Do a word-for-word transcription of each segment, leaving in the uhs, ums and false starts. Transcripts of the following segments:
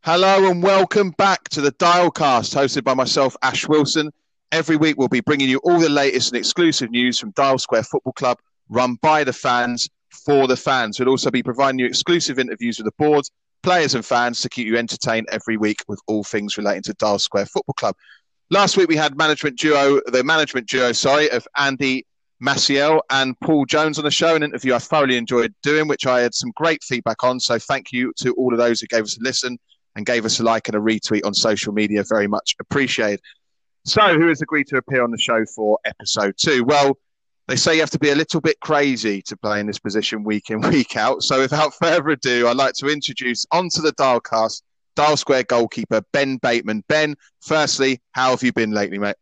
Hello and welcome back to the Dialcast, hosted by myself, Ash Wilson. Every week we'll be bringing you all the latest and exclusive news from Dial Square Football Club, run by the fans, for the fans. We'll also be providing you exclusive interviews with the board, players and fans to keep you entertained every week with all things relating to Dial Square Football Club. Last week we had management duo, the management duo, sorry, of Andy Maciel and Paul Jones on the show, an interview I thoroughly enjoyed doing, which I had some great feedback on. So thank you to all of those who gave us a listen and gave us a like and a retweet on social media. Very much appreciated. So, who has agreed to appear on the show for episode two? Well, they say you have to be a little bit crazy to play in this position week in, week out. So, without further ado, I'd like to introduce onto the Dialcast, Dial Square goalkeeper Ben Bateman. Ben, firstly, how have you been lately, mate?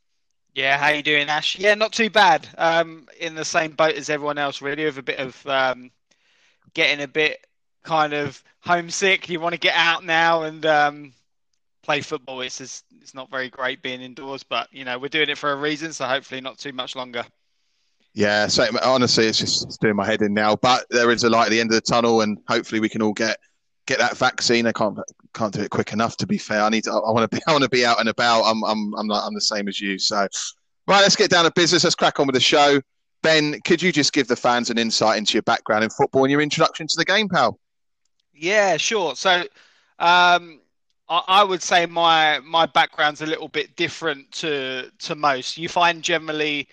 Yeah, how you doing, Ash? Yeah, not too bad. Um, in the same boat as everyone else, really, with a bit of um, getting a bit kind of homesick. You want to get out now and um, play football. It's just, it's not very great being indoors, but you know we're doing it for a reason, so hopefully not too much longer. Yeah, so honestly, it's just it's doing my head in now. But there is a light at the end of the tunnel, and hopefully we can all get get that vaccine. I can't can't do it quick enough. To be fair, I need to. I want to be. I want to be out and about. I'm I'm I'm not, I'm the same as you. So, right, let's get down to business. Let's crack on with the show. Ben, could you just give the fans an insight into your background in football and your introduction to the game, pal? Yeah, sure. So, um, I, I would say my my background's a little bit different to to most. You find generally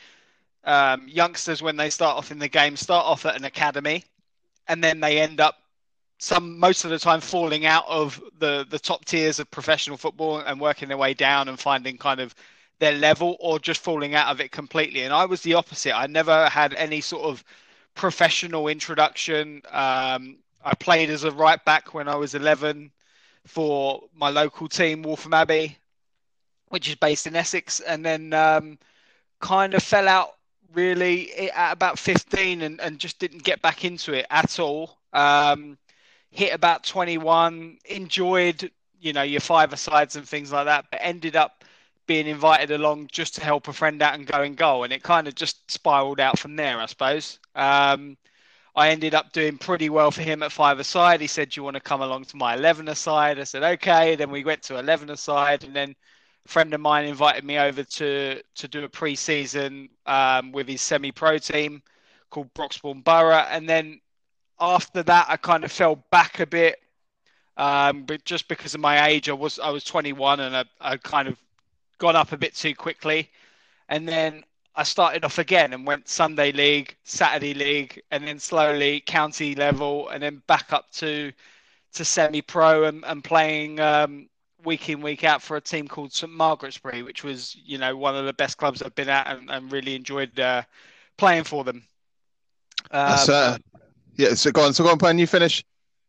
um, youngsters when they start off in the game start off at an academy, and then they end up some most of the time falling out of the the top tiers of professional football and working their way down and finding kind of their level, or just falling out of it completely. And I was the opposite. I never had any sort of professional introduction. Um, I played as a right back when I was eleven for my local team, Waltham Abbey, which is based in Essex, and then um, kind of fell out really at about fifteen and, and just didn't get back into it at all. Um, hit about twenty-one, enjoyed, you know, your five-a-sides and things like that, but ended up being invited along just to help a friend out and go and goal. And it kind of just spiraled out from there, I suppose. Um, I ended up doing pretty well for him at five-a-side. He said, do you want to come along to my eleven-a-side? I said, okay. Then we went to eleven-a-side, and then a friend of mine invited me over to to do a pre-season um, with his semi-pro team called Broxbourne Borough. And then after that, I kind of fell back a bit, um, but just because of my age, I was I was twenty-one, and I, I kind of got up a bit too quickly. And then I started off again and went Sunday League, Saturday League, and then slowly county level, and then back up to to semi-pro and, and playing um, week in, week out for a team called St Margaret's-Bury, which was, you know, one of the best clubs I've been at, and, and really enjoyed uh, playing for them. That's Um, uh, yeah. So go on. So go on, Ben. You finish.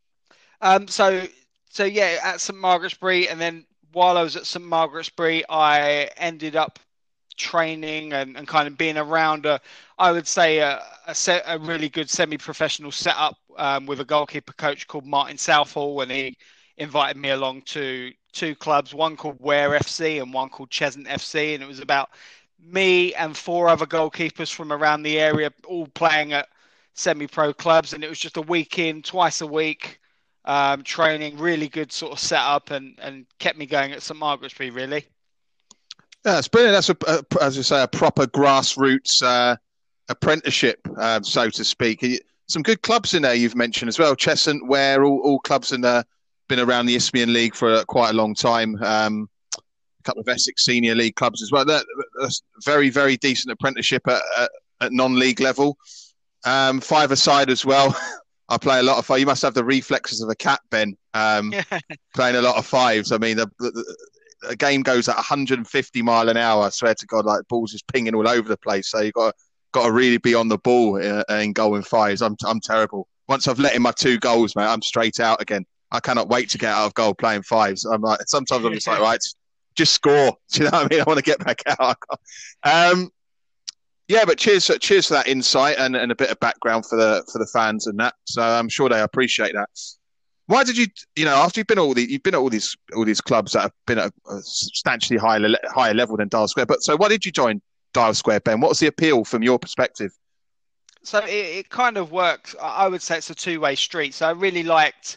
um, so, so yeah, at St Margaret's-Bury, and then while I was at St Margaret's-Bury, I ended up training and, and kind of being around a, I would say a, a, set, a really good semi-professional setup um, with a goalkeeper coach called Martin Southall, and he invited me along to two clubs, one called Ware F C and one called Cheshunt F C, and it was about me and four other goalkeepers from around the area all playing at semi-pro clubs, and it was just a week in, twice a week, um, training, really good sort of setup, and, and kept me going at St Margaret's-Bury, really. Yeah, it's brilliant. That's a, a as you say, a proper grassroots uh, apprenticeship, uh, so to speak. Some good clubs in there you've mentioned as well. Cheshunt, Ware, all, all clubs in there. Been around the Isthmian League for uh, quite a long time. Um, a couple of Essex Senior League clubs as well. That, that's very, very decent apprenticeship at, at, at non-league level. Um, five-a-side as well. I play a lot of five. You must have the reflexes of a cat, Ben. Um, playing a lot of fives. I mean, the, the, a game goes at one hundred fifty mile an hour. I swear to God, like balls just pinging all over the place. So you've got got to really be on the ball in, in goal and fives. I'm I'm terrible. Once I've let in my two goals, mate, I'm straight out again. I cannot wait to get out of goal playing fives. I'm like, sometimes I'm just like, right, just score. Do you know what I mean? I want to get back out. Um, yeah, but cheers, cheers for that insight and, and a bit of background for the for the fans and that. So I'm sure they appreciate that. Why did you, you know, after you've been at all the, you've been at all these all these clubs that have been at a substantially higher higher level than Dial Square, but so why did you join Dial Square, Ben? What was the appeal from your perspective? So it, it kind of works. I would say it's a two-way street. So I really liked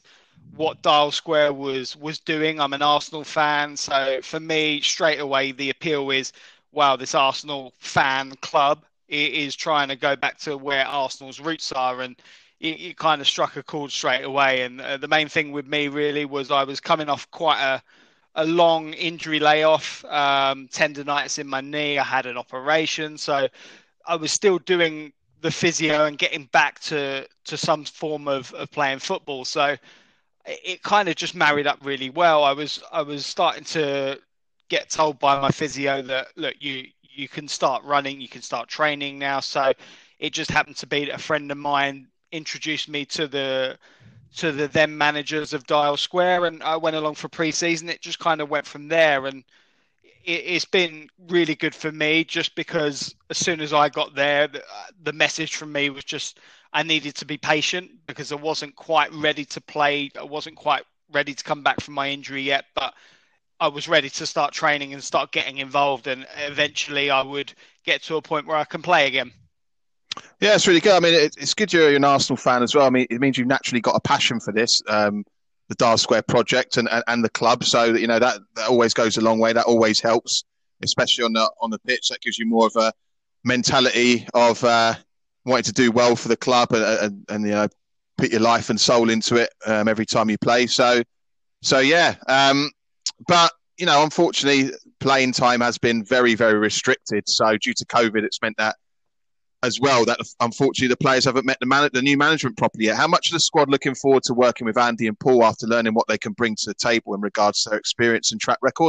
what Dial Square was was doing. I'm an Arsenal fan, so for me, straight away, the appeal is, wow, this Arsenal fan club is trying to go back to where Arsenal's roots are, and it, it kind of struck a chord straight away. And uh, the main thing with me really was I was coming off quite a a long injury layoff, um, tendonitis in my knee. I had an operation, so I was still doing the physio and getting back to to some form of, of playing football. So it kind of just married up really well. I was I was starting to get told by my physio that, look, you you can start running, you can start training now. So it just happened to be that a friend of mine introduced me to the to the then managers of Dial Square, and I went along for pre-season. It just kind of went from there, and it, it's been really good for me just because as soon as I got there, the, the message from me was just I needed to be patient because I wasn't quite ready to play. I wasn't quite ready to come back from my injury yet, but I was ready to start training and start getting involved, and eventually I would get to a point where I can play again. Yeah, it's really good. I mean, it, it's good you're an Arsenal fan as well. I mean, it means you've naturally got a passion for this, um, the Dial Square project and, and, and the club. So, you know, that, that always goes a long way. That always helps, especially on the on the pitch. That gives you more of a mentality of uh, wanting to do well for the club and, and, and you know, put your life and soul into it um, every time you play. So, so yeah. Um, but, you know, unfortunately, playing time has been very, very restricted. So due to COVID, it's meant that as well that unfortunately the players haven't met the, man- the new management properly yet. How much is the squad looking forward to working with Andy and Paul after learning what they can bring to the table in regards to their experience and track record?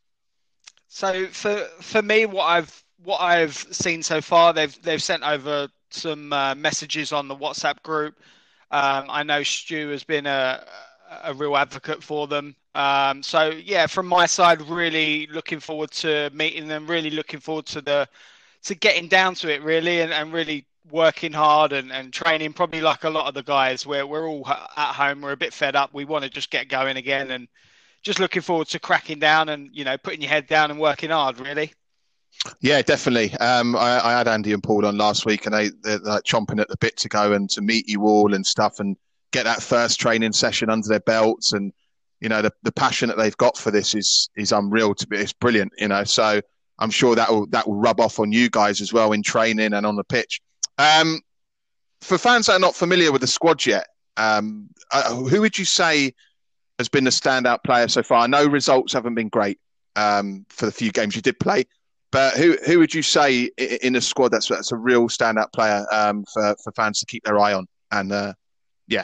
So for for me, what I've what I've seen so far, they've they've sent over some uh, messages on the WhatsApp group. Um, I know Stu has been a a real advocate for them. Um, so yeah, from my side, really looking forward to meeting them. Really looking forward to the to getting down to it, really, and, and really working hard and, and training. Probably like a lot of the guys, where we're all at home, we're a bit fed up. We want to just get going again, and just looking forward to cracking down and, you know, putting your head down and working hard, really. Yeah, definitely. Um, I, I had Andy and Paul on last week, and they, they're like chomping at the bit to go and to meet you all and stuff, and get that first training session under their belts. And you know, the, the passion that they've got for this is is unreal. To be, it's brilliant. You know, so I'm sure that will that will rub off on you guys as well in training and on the pitch. Um, for fans that are not familiar with the squad yet, um, uh, who would you say has been the standout player so far? I know results haven't been great um, for the few games you did play, but who who would you say in the squad that's that's a real standout player um, for for fans to keep their eye on? And uh, yeah.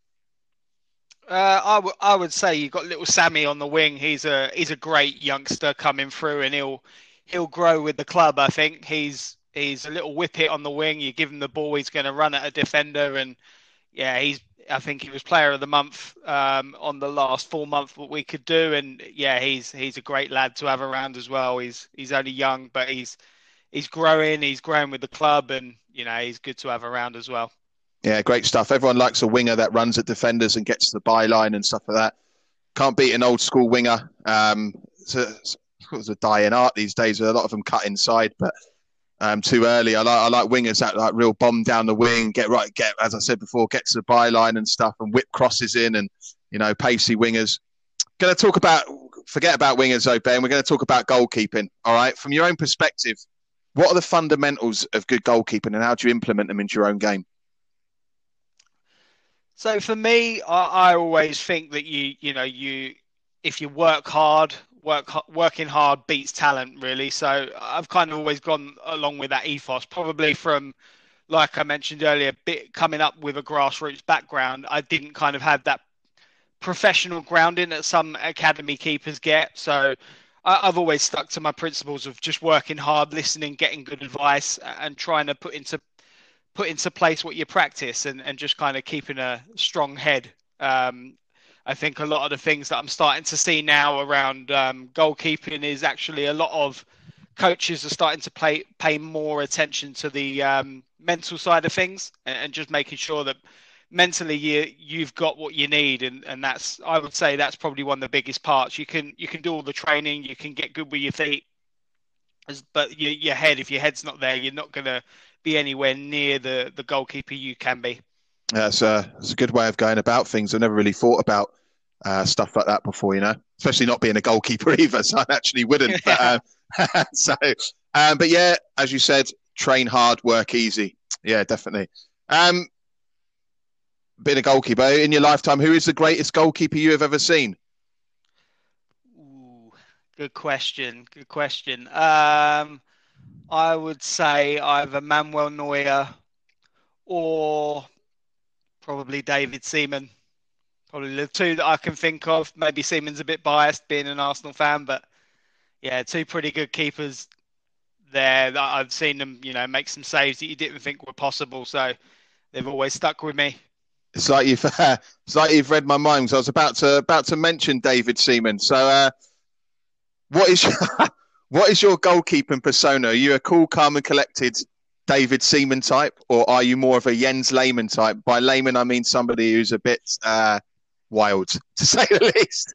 Uh, I, w- I would say you've got little Sammy on the wing. He's a he's a great youngster coming through, and he'll he'll grow with the club. I think he's he's a little whippet on the wing. You give him the ball, he's going to run at a defender, and yeah, he's. I think he was Player of the Month um, on the last full month what we could do, and yeah, he's he's a great lad to have around as well. He's he's only young, but he's he's growing. He's growing with the club, and you know he's good to have around as well. Yeah, great stuff. Everyone likes a winger that runs at defenders and gets to the byline and stuff like that. Can't beat an old school winger. Um, it's, a, it's a dying art these days. A lot of them cut inside, but um, too early. I like I like wingers that like real bomb down the wing, get right, get as I said before, get to the byline and stuff, and whip crosses in, and you know, pacey wingers. Going to talk about forget about wingers though, Ben. We're going to talk about goalkeeping. All right, from your own perspective, what are the fundamentals of good goalkeeping, and how do you implement them into your own game? So for me, I, I always think that you, you know, you, if you work hard, work working hard beats talent, really. So I've kind of always gone along with that ethos, probably from, like I mentioned earlier, bit coming up with a grassroots background. I didn't kind of have that professional grounding that some academy keepers get. So I, I've always stuck to my principles of just working hard, listening, getting good advice, and trying to put into put into place what you practice, and, and just kind of keeping a strong head. Um, I think a lot of the things that I'm starting to see now around um, goalkeeping is actually a lot of coaches are starting to pay pay more attention to the um, mental side of things, and, and just making sure that mentally you you've got what you need, and, and that's I would say that's probably one of the biggest parts. You can you can do all the training, you can get good with your feet, but your, your head, if your head's not there, you're not going to be anywhere near the, the goalkeeper you can be. That's a, that's a good way of going about things. I've never really thought about uh, stuff like that before, you know, especially not being a goalkeeper either. So I actually wouldn't. But Yeah. um, so, um, but yeah, as you said, train hard, work easy. Yeah, definitely. Um, being a goalkeeper in your lifetime, who is the greatest goalkeeper you have ever seen? Ooh, good question. Good question. Um, I would say either Manuel Neuer or probably David Seaman. Probably the two that I can think of. Maybe Seaman's a bit biased being an Arsenal fan, but yeah, two pretty good keepers there that I've seen them, you know, make some saves that you didn't think were possible. So they've always stuck with me. It's like you've uh, it's like you've read my mind. So I was about to about to mention David Seaman. So uh, what is what is your goalkeeping persona? Are you a cool, calm, and collected David Seaman type, or are you more of a Jens Lehmann type? By Lehmann, I mean somebody who's a bit uh, wild, to say the least.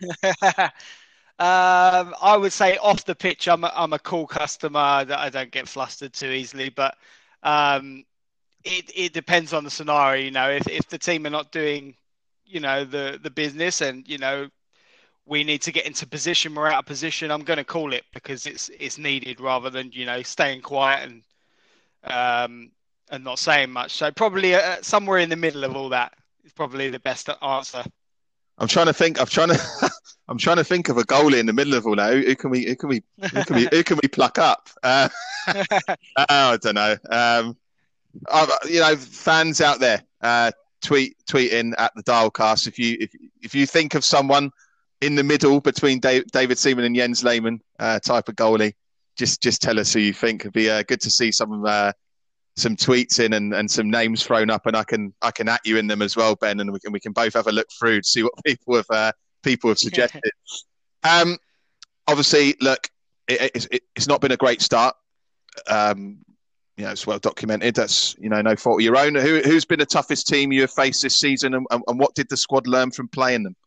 Um, I would say off the pitch, I'm a, I'm a cool customer that I don't get flustered too easily, but um, it it depends on the scenario. You know, if if the team are not doing, you know, the the business, and you know we need to get into position, we're out of position, I'm going to call it because it's it's needed rather than you know staying quiet and um and not saying much. So probably uh, somewhere in the middle of all that is probably the best answer. I'm trying to think. I'm trying to. I'm trying to think of a goalie in the middle of all that. Who, who can we? Who can we? Who can we? Who can we pluck up? Uh, oh, I don't know. Um, I, you know, fans out there, uh, tweet tweet in at the Dialcast if you if if you think of someone in the middle between Dave, David Seaman and Jens Lehmann, uh, type of goalie. Just just tell us who you think. It'd be uh, good to see some uh, some tweets in and, and some names thrown up, and I can I can at you in them as well, Ben, and we can we can both have a look through to see what people have uh, people have suggested. Um, obviously, look, it, it, it's not been a great start. Um, you know, it's well documented. That's you know no fault of your own. Who who's been the toughest team you have faced this season, and, and what did the squad learn from playing them?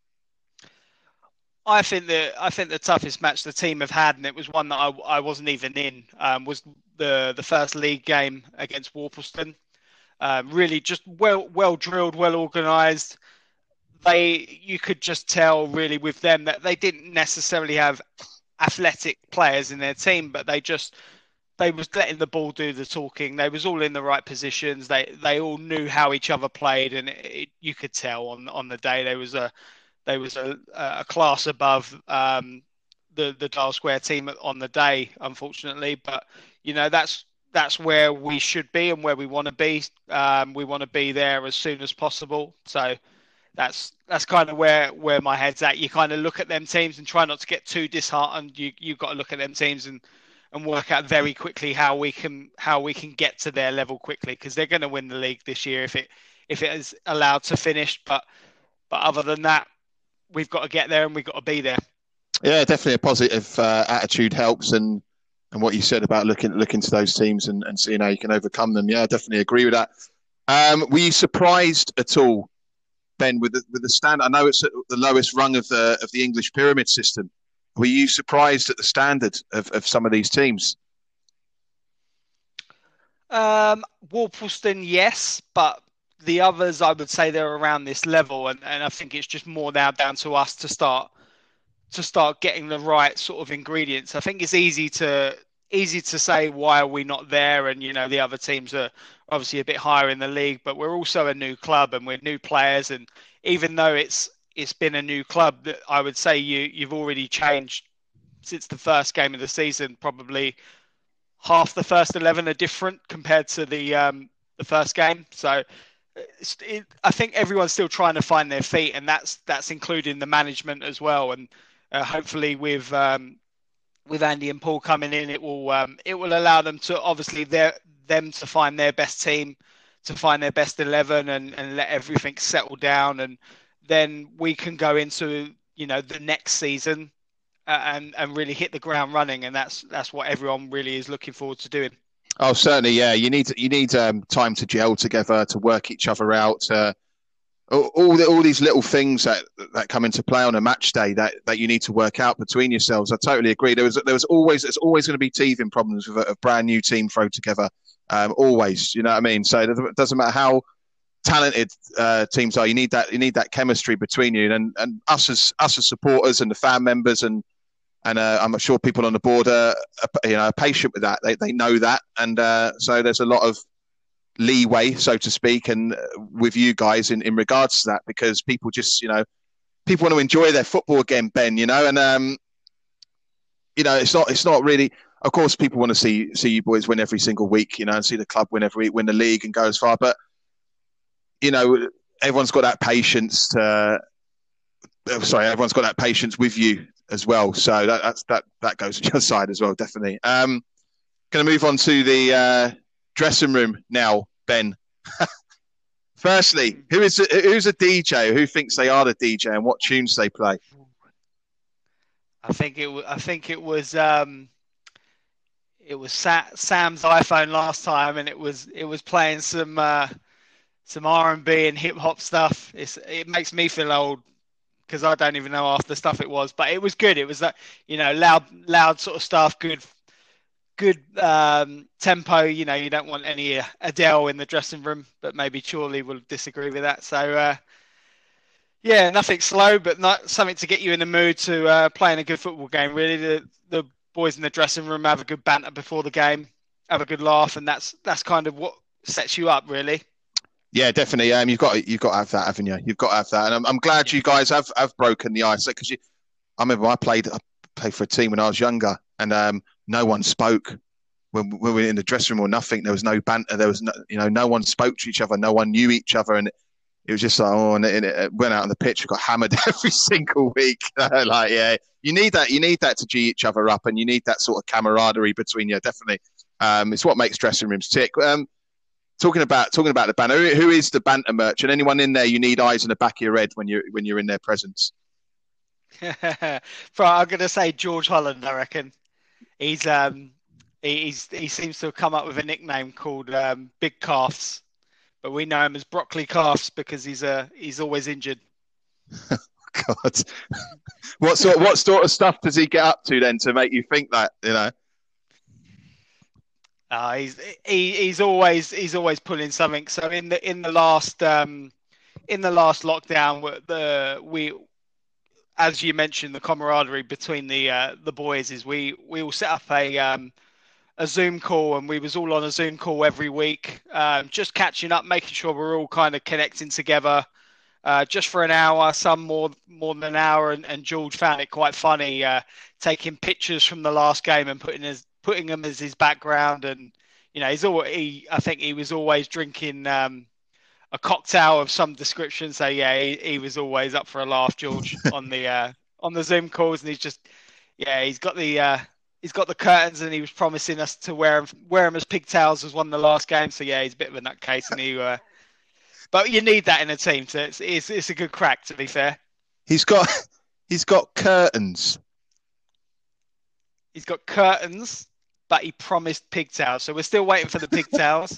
I think the I think the toughest match the team have had, and it was one that I, I wasn't even in, um, was the the first league game against Warpleston. Um, really, just well well drilled, well organised. They you could just tell really with them that they didn't necessarily have athletic players in their team, but they just they was letting the ball do the talking. They was all in the right positions. They they all knew how each other played, and it, it, you could tell on on the day there was a they was a, a class above um, the the Dial Square team on the day, unfortunately. But you know that's that's where we should be and where we want to be. Um, we want to be there as soon as possible. So that's that's kind of where where my head's at. You kind of look at them teams and try not to get too disheartened. You you've got to look at them teams and and work out very quickly how we can how we can get to their level quickly because they're going to win the league this year if it if it is allowed to finish. But but other than that, we've got to get there and we've got to be there. Yeah, definitely a positive uh, attitude helps, and and what you said about looking looking to those teams and, and seeing how you can overcome them. Yeah, I definitely agree with that. Um, were you surprised at all, Ben, with the, with the stand? I know it's at the lowest rung of the of the English pyramid system. Were you surprised at the standard of, of some of these teams? Um, Warpleston, yes, but the others, I would say they're around this level, and, and I think it's just more now down to us to start to start getting the right sort of ingredients. I think it's easy to easy to say why are we not there, and you know the other teams are obviously a bit higher in the league, but we're also a new club and we're new players, and even though it's it's been a new club, that I would say you you've already changed since the first game of the season. Probably half the first eleven are different compared to the um, the first game. So it, I think everyone's still trying to find their feet, and that's that's including the management as well. And uh, hopefully, with um, with Andy and Paul coming in, it will um, it will allow them to obviously their them to find their best team, to find their best eleven, and, and let everything settle down, and then we can go into you know the next season uh, and and really hit the ground running, and that's that's what everyone really is looking forward to doing. Oh, certainly, yeah. You need you need um, time to gel together, to work each other out. Uh, all all, the, all these little things that that come into play on a match day that, that you need to work out between yourselves. I totally agree. There was there was always there's always going to be teething problems with a, a brand new team thrown together. Um, always, you know what I mean. So it doesn't matter how talented uh, teams are, you need that you need that chemistry between you, and and us as us as supporters and the fan members, and and uh, I'm sure people on the board are, are you know are patient with that. They they know that, and uh, so there's a lot of leeway, so to speak, and with you guys in, in regards to that, because people just you know people want to enjoy their football again, Ben. You know, and um, you know it's not it's not really. Of course, people want to see see you boys win every single week, you know, and see the club win every week, win the league, and go as far, but you know, everyone's got that patience to, sorry, everyone's got that patience with you as well. So that that's, that that goes on your side as well, definitely. Um, going to move on to the uh, dressing room now, Ben. Firstly, who is a, who's a D J? Who thinks they are the D J, and what tunes they play? I think it. I think it was. Um, it was Sa- Sam's iPhone last time, and it was it was playing some. Uh, Some R and B and hip hop stuff. It's, it makes me feel old because I don't even know half the stuff it was, but it was good. It was that, you know, loud, loud sort of stuff, good, good um, tempo. You know, you don't want any Adele in the dressing room, but maybe Chorley will disagree with that. So, uh, yeah, nothing slow, but not something to get you in the mood to uh, playing a good football game. Really, the the boys in the dressing room have a good banter before the game, have a good laugh, and that's that's kind of what sets you up, really. Yeah, definitely. Um, you've got you've got to have that, haven't you? You've got to have that, and I'm, I'm glad you guys have, have broken the ice because you. I remember I played I played for a team when I was younger, and um, no one spoke when, when we were in the dressing room or nothing. There was no banter. There was no, you know, no one spoke to each other. No one knew each other, and it, it was just like, oh, and it, and it went out on the pitch. We got hammered every single week. Like, yeah, you need that. You need that to G each other up, and you need that sort of camaraderie between you. Definitely, um, it's what makes dressing rooms tick. Um, Talking about talking about the banter, who, who is the banter merchant? Anyone in there you need eyes in the back of your head when you when you're in their presence? I'm going to say George Holland. I reckon he's um he's he seems to have come up with a nickname called um, Big Calves, but we know him as Broccoli Calves because he's uh he's always injured. God, what sort what sort of stuff does he get up to then to make you think that, you know? Uh, he's he, he's always he's always pulling something. So in the in the last um, in the last lockdown, the we as you mentioned, the camaraderie between the uh, the boys is we we all set up a um, a Zoom call, and we was all on a Zoom call every week, um, just catching up, making sure we're all kind of connecting together, uh, just for an hour, some more more than an hour. And, and George found it quite funny uh, taking pictures from the last game and putting his putting them as his background. And you know, he's all he I think he was always drinking um, a cocktail of some description. So yeah, he, he was always up for a laugh, George, on the uh, on the Zoom calls. And he's just yeah, he's got the uh, he's got the curtains, and he was promising us to wear them wear them as pigtails as one of the last games. So yeah, he's a bit of a nutcase, and he. Uh, but you need that in a team. So it's, it's it's a good crack, to be fair. He's got he's got curtains. He's got curtains, but he promised pigtails. So we're still waiting for the pigtails.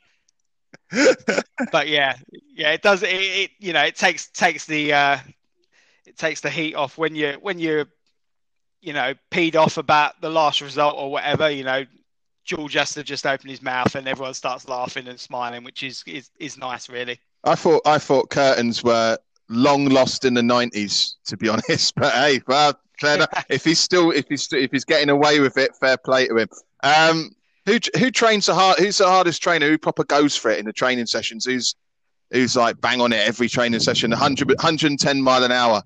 But yeah, yeah, it does. It, it you know it takes takes the uh, it takes the heat off when you when you're you know peed off about the last result or whatever. You know, George has to just open his mouth and everyone starts laughing and smiling, which is is, is nice, really. I thought I thought curtains were long lost in the nineties, to be honest. But hey, well, fair if he's still if he's if he's getting away with it, fair play to him. Um, who who trains the hard? Who's the hardest trainer? Who proper goes for it in the training sessions? Who's who's like bang on it every training session, one hundred, one hundred ten mile an hour?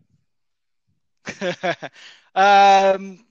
um,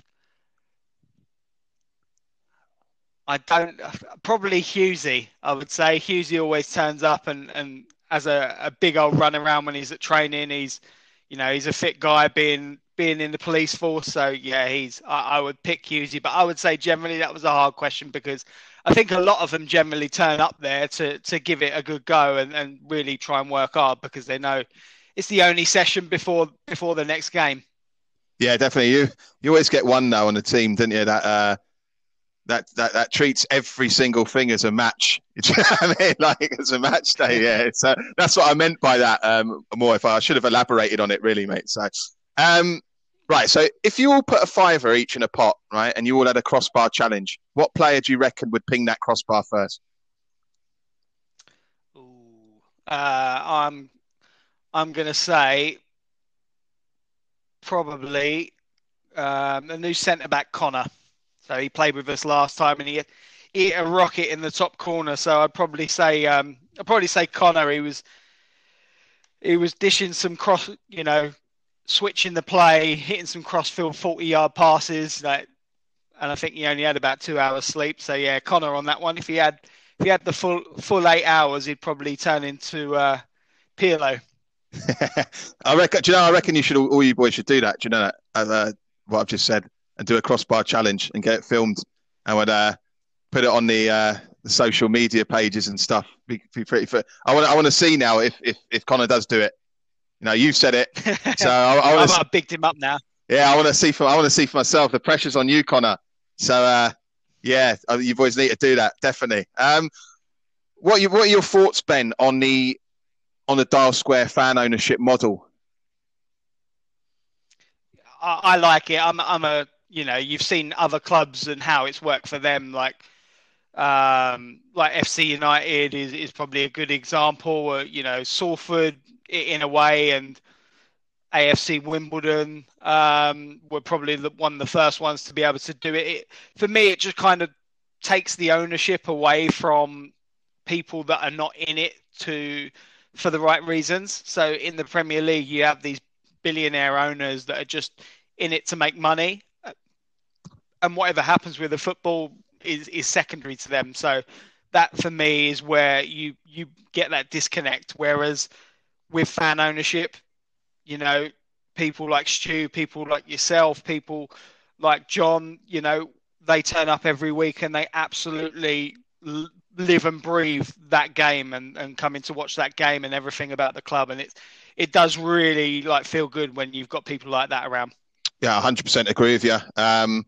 I don't probably Husey. I would say Husey always turns up and and has a, a big old run around when he's at training. He's you know he's a fit guy, being being in the police force. So yeah, he's I, I would pick Husey, but I would say generally that was a hard question because I think a lot of them generally turn up there to to give it a good go and, and really try and work hard because they know it's the only session before before the next game. Yeah, definitely. You you always get one now on the team, didn't you? That uh, that that that treats every single thing as a match. Do you know what I mean? Like as a match day. Yeah, so that's what I meant by that. Um, more if I, I should have elaborated on it, really, mate. So, um, right. So if you all put a fiver each in a pot, right, and you all had a crossbar challenge, what player do you reckon would ping that crossbar first? Ooh, Uh, I'm I'm going to say probably um, a new centre back, Connor. So he played with us last time, and he hit, he hit a rocket in the top corner. So I'd probably say um, I'd probably say Connor. He was he was dishing some cross, you know, switching the play, hitting some cross-field forty-yard passes. Like, and I think he only had about two hours sleep. So yeah, Connor on that one. If he had if he had the full full eight hours, he'd probably turn into uh, Pirlo. I reckon. Do you know? I reckon you should all, all you boys should do that. Do you know that? Uh, what I've just said, and do a crossbar challenge and get it filmed, and would uh, put it on the, uh, the social media pages and stuff. Be, be pretty. For, I want. I want to see now if, if if Connor does do it. You know, you've said it, so I, I want to. I've bigged him up now. Yeah, I want to see for. I want to see for myself. The pressure's on you, Connor. So uh, yeah, you boys need to do that definitely. Um, what you what are your thoughts, Ben, on the on the Dial Square fan ownership model? I, I like it. I'm I'm a you know you've seen other clubs and how it's worked for them. Like um, like F C United is, is probably a good example. Uh, you know Salford in a way, and A F C Wimbledon um, were probably the, one of the first ones to be able to do it. it. For me, it just kind of takes the ownership away from people that are not in it to for the right reasons. So in the Premier League, you have these billionaire owners that are just in it to make money, and whatever happens with the football is is secondary to them. So that for me is where you you get that disconnect. Whereas with fan ownership, you know, people like Stu, people like yourself, people like John, you know, they turn up every week and they absolutely live and breathe that game and, and come in to watch that game and everything about the club. And it's, it does really like feel good when you've got people like that around. Yeah, one hundred percent agree with you. Um,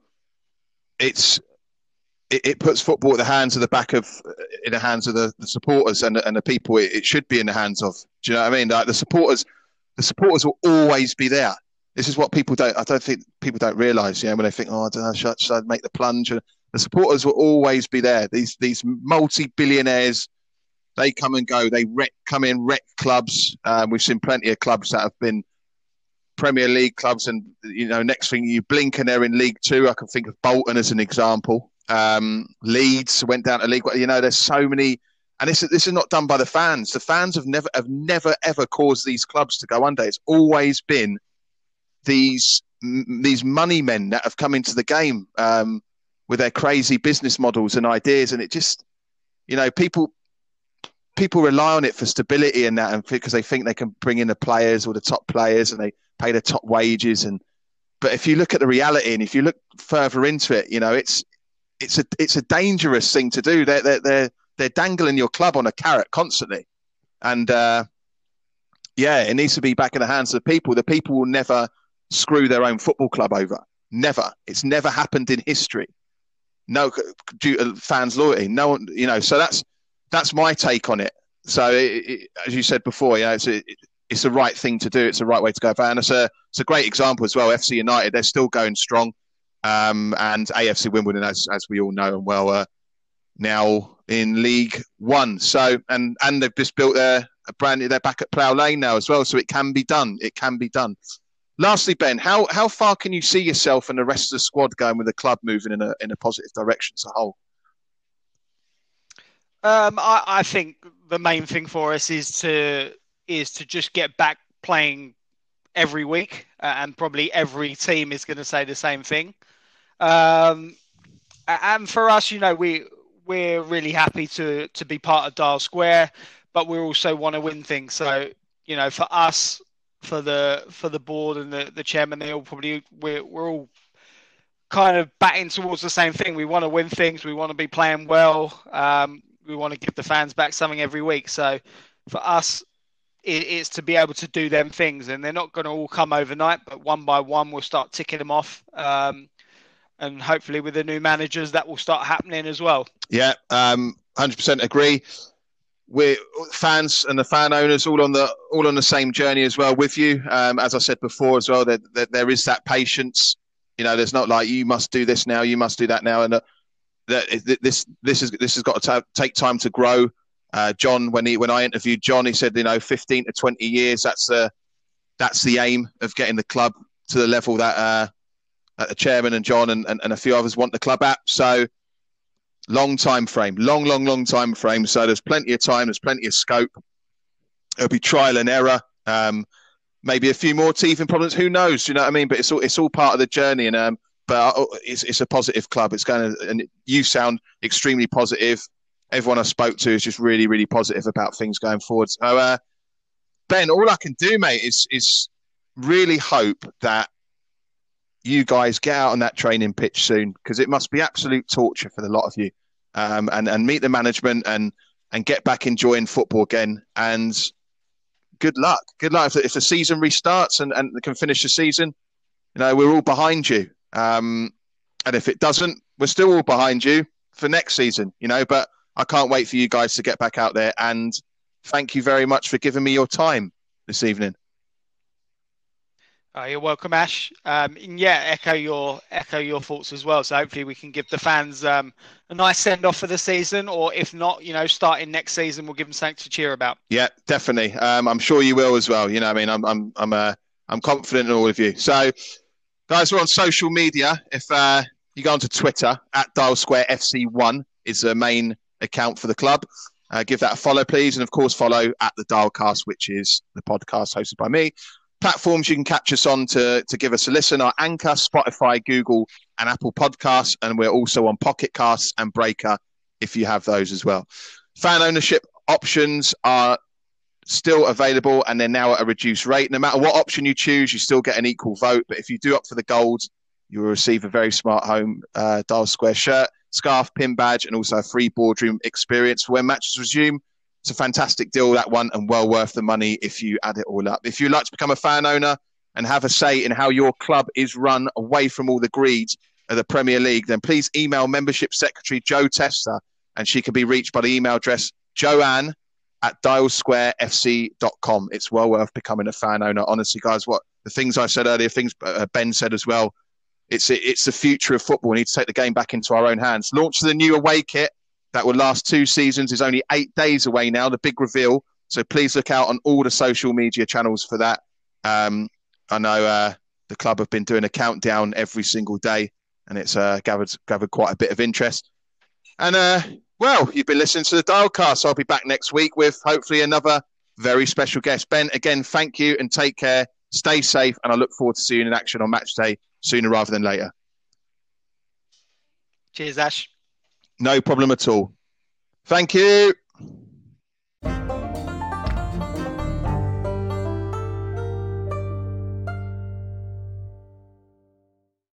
it's it, it puts football at the hands of the back of in the hands of the, the supporters and and the people it, it should be in the hands of. Do you know what I mean? Like the supporters, the supporters will always be there. This is what people don't. I don't think people don't realise. You know, when they think, oh, I don't know, should, should I make the plunge? The supporters will always be there. These these multi-billionaires, they come and go. They wreck, come in, wreck clubs. Um, we've seen plenty of clubs that have been Premier League clubs, and you know, next thing you blink and they're in League Two. I can think of Bolton as an example. Um, Leeds went down to League One. You know, there's so many, and this this is not done by the fans. The fans have never have never ever caused these clubs to go under. It's always been these these money men that have come into the game um, with their crazy business models and ideas, and it just, you know, people people rely on it for stability and that, and because they think they can bring in the players or the top players, and they pay the top wages. And but if you look at the reality, and if you look further into it, you know, it's it's a it's a dangerous thing to do. They're they're they're, they're dangling your club on a carrot constantly, and uh, yeah, it needs to be back in the hands of the people. The people will never screw their own football club over. Never. It's never happened in history. No, due to fans' loyalty. No one, you know. So that's that's my take on it. So it, it, as you said before, you know, it's a, it, it's the right thing to do. It's the right way to go about. And it's a it's a great example as well. F C United, they're still going strong, um, and A F C Wimbledon, as as we all know and well, uh, now in League One. So and and they've just built their a brand new. They're back at Plough Lane now as well. So it can be done. It can be done. Lastly, Ben, how how far can you see yourself and the rest of the squad going with the club moving in a in a positive direction as a whole? Um, I, I think the main thing for us is to is to just get back playing every week, uh, and probably every team is going to say the same thing. Um, and for us, you know, we we're really happy to to be part of Dial Square, but we also want to win things. So, you know, for us, for the for the board and the, the chairman, they all probably we're we're all kind of batting towards the same thing. We want to win things. We want to be playing well. Um, we want to give the fans back something every week. So for us, it, it's to be able to do them things, and they're not going to all come overnight, but one by one we'll start ticking them off. Um, and hopefully with the new managers, that will start happening as well. Yeah, um, one hundred percent agree. We're fans and the fan owners all on the all on the same journey as well with you. Um, as I said before as well, that there, there, there is that patience. You know, there's not like you must do this now, you must do that now, and uh, that this this is this has got to t- take time to grow. Uh, John, when he when I interviewed John, he said, you know, fifteen to twenty years. That's the that's the aim of getting the club to the level that, uh, that the chairman and John and, and, and a few others want the club at. So long time frame, long, long, long time frame. So there's plenty of time. There's plenty of scope. It'll be trial and error. Um, maybe a few more teething problems. Who knows? You know what I mean? But it's all it's all part of the journey. And um, but it's it's a positive club. It's going to, and you sound extremely positive. Everyone I spoke to is just really, really positive about things going forward. So, uh, Ben, all I can do, mate, is is really hope that you guys get out on that training pitch soon, because it must be absolute torture for the lot of you, um, and and meet the management and and get back enjoying football again. And good luck, good luck if, if the season restarts and and can finish the season. You know, we're all behind you, um, and if it doesn't, we're still all behind you for next season. You know, but I can't wait for you guys to get back out there. And thank you very much for giving me your time this evening. Oh, you're welcome, Ash. Um, and yeah, echo your echo your thoughts as well. So hopefully we can give the fans um, a nice send off for the season, or if not, you know, starting next season, we'll give them something to cheer about. Yeah, definitely. Um, I'm sure you will as well. You know, I mean, I'm I'm I'm uh, I'm confident in all of you. So, guys, we're on social media. If uh, you go onto Twitter, at Dial Square F C one is the main account for the club. Uh, give that a follow, please, and of course, follow at the Dialcast, which is the podcast hosted by me. Platforms you can catch us on to, to give us a listen are Anchor, Spotify, Google, and Apple Podcasts. And we're also on Pocket Casts and Breaker if you have those as well. Fan ownership options are still available, and they're now at a reduced rate. No matter what option you choose, you still get an equal vote. But if you do opt for the gold, you will receive a very smart home uh, Dial Square shirt, scarf, pin badge, and also a free boardroom experience for when matches resume. It's a fantastic deal, that one, and well worth the money if you add it all up. If you'd like to become a fan owner and have a say in how your club is run away from all the greed of the Premier League, then please email Membership Secretary Jo Tester, and she can be reached by the email address joanne at dial square f c dot com. It's well worth becoming a fan owner. Honestly, guys, what the things I said earlier, things Ben said as well, it's it's the future of football. We need to take the game back into our own hands. Launch the new away kit that will last two seasons is only eight days away now, the big reveal. So please look out on all the social media channels for that. Um, I know uh, the club have been doing a countdown every single day, and it's uh, gathered, gathered quite a bit of interest. And, uh, well, you've been listening to the Dialcast. So I'll be back next week with hopefully another very special guest. Ben, again, thank you and take care. Stay safe, and I look forward to seeing you in action on match day sooner rather than later. Cheers, Ash. No problem at all. Thank you.